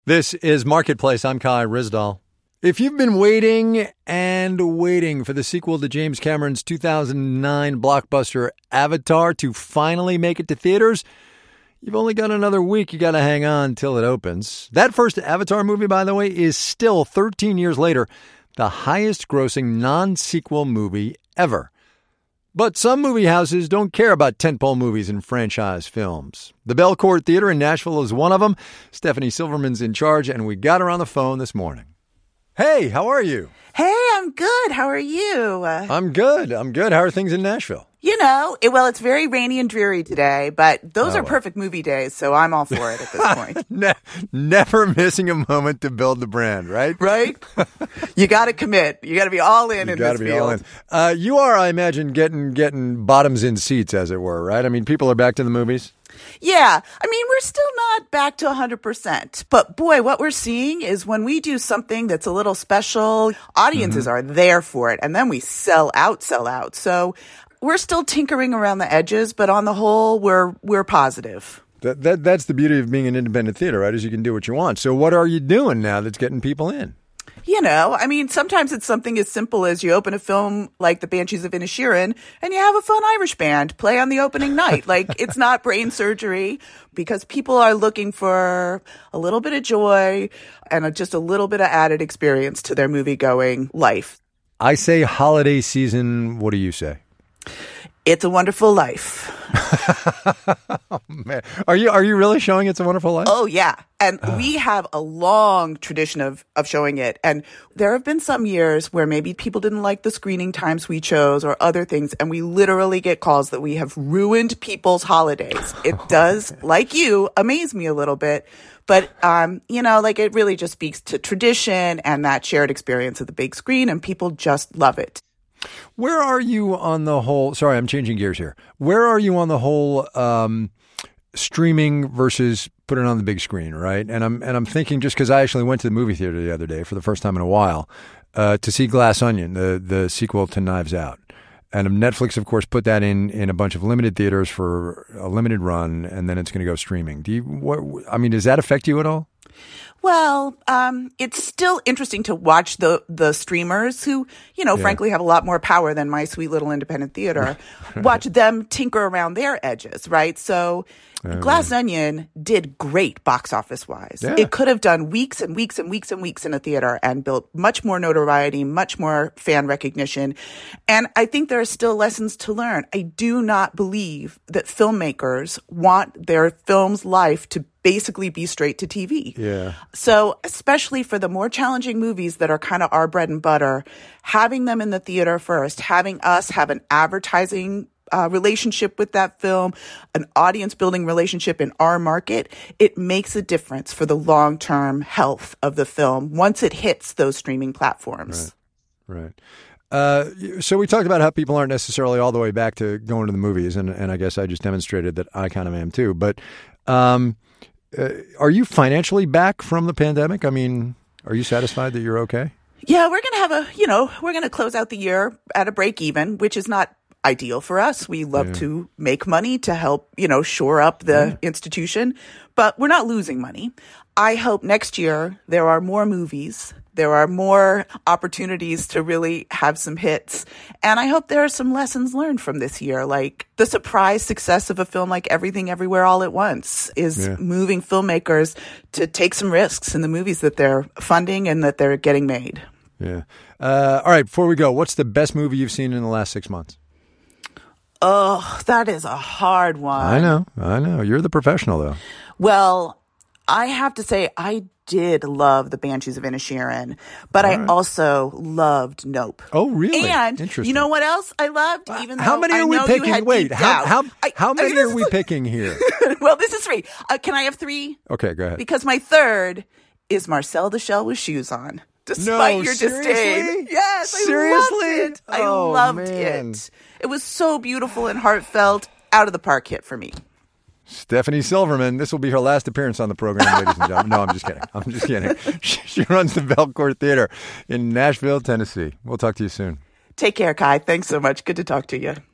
This is Marketplace. I'm Kai Ryssdal. If you've been waiting and waiting for the sequel to James Cameron's 2009 blockbuster Avatar to finally make it to theaters, you've only got another week. You got to hang on till it opens. That first Avatar movie, by the way, is still 13 years later the highest grossing non-sequel movie ever. But some movie houses don't care about tentpole movies and franchise films. The Belcourt Theater in Nashville is one of them. Stephanie Silverman's in charge, and we got her on the phone this morning. Hey, how are you? Hey, I'm good. How are you? I'm good. How are things in Nashville? You know, it's very rainy and dreary today, but those are perfect movie days, so I'm all for it at this point. Never missing a moment to build the brand, right? Right? You got to commit. You got to be all in this field. All in. You are, I imagine, getting bottoms in seats, as it were, right? I mean, people are back to the movies. Yeah. I mean, we're still not back to 100%. But boy, what we're seeing is when we do something that's a little special, audiences are there for it. And then we sell out. So we're still tinkering around the edges, but on the whole, we're positive. That's the beauty of being an independent theater, right? Is you can do what you want. So what are you doing now that's getting people in? You know, I mean, sometimes it's something as simple as you open a film like The Banshees of Inisherin and you have a fun Irish band play on the opening night. Like, it's not brain surgery because people are looking for a little bit of joy and just a little bit of added experience to their movie-going life. I say holiday season. What do you say? It's a Wonderful Life. Oh, man. Are you really showing It's a Wonderful Life? Oh, yeah. And we have a long tradition of showing it. And there have been some years where maybe people didn't like the screening times we chose or other things. And we literally get calls that we have ruined people's holidays. It does, like you, amaze me a little bit. But, you know, like it really just speaks to tradition and that shared experience of the big screen. And people just love it. Where are you on the whole? Sorry, I'm changing gears here. Where are you on the whole streaming versus putting it on the big screen, right? And I'm thinking, just because I actually went to the movie theater the other day for the first time in a while to see Glass Onion, the sequel to Knives Out. And Netflix, of course, put that in a bunch of limited theaters for a limited run, and then it's going to go streaming. Does that affect you at all? Well, it's still interesting to watch the streamers who, frankly have a lot more power than my sweet little independent theater, watch them tinker around their edges, right? So Glass Onion did great box office wise. Yeah. It could have done weeks and weeks and weeks and weeks in a theater and built much more notoriety, much more fan recognition. And I think there are still lessons to learn. I do not believe that filmmakers want their film's life to basically be straight to TV. Yeah. So especially for the more challenging movies that are kind of our bread and butter, having them in the theater first, having us have an advertising relationship with that film, an audience building relationship in our market, it makes a difference for the long-term health of the film once it hits those streaming platforms. Right. So we talked about how people aren't necessarily all the way back to going to the movies, and I guess I just demonstrated that I kind of am too. But are you financially back from the pandemic? I mean, are you satisfied that you're okay? Yeah, we're going to we're going to close out the year at a break even, which is not ideal for us. We love to make money to help, shore up the institution, but we're not losing money. I hope next year there are more movies. There are more opportunities to really have some hits. And I hope there are some lessons learned from this year. Like the surprise success of a film like Everything Everywhere All at Once is moving filmmakers to take some risks in the movies that they're funding and that they're getting made. Yeah. All right. Before we go, what's the best movie you've seen in the last 6 months? Oh, that is a hard one. I know. You're the professional, though. Well, I have to say I did love The Banshees of Inisherin, but I also loved Nope. Oh, really? And interesting. You know what else I loved? Even though how many are we picking? Wait, how many are we picking here? Well, this is 3. Can I have 3? Okay, go ahead. Because my third is Marcel the Shell with Shoes On. Despite your disdain. Yes, seriously? I loved it. It was so beautiful and heartfelt. Out of the park hit for me. Stephanie Silverman. This will be her last appearance on the program, ladies and gentlemen. No, I'm just kidding. She runs the Belcourt Theater in Nashville, Tennessee. We'll talk to you soon. Take care, Kai. Thanks so much. Good to talk to you.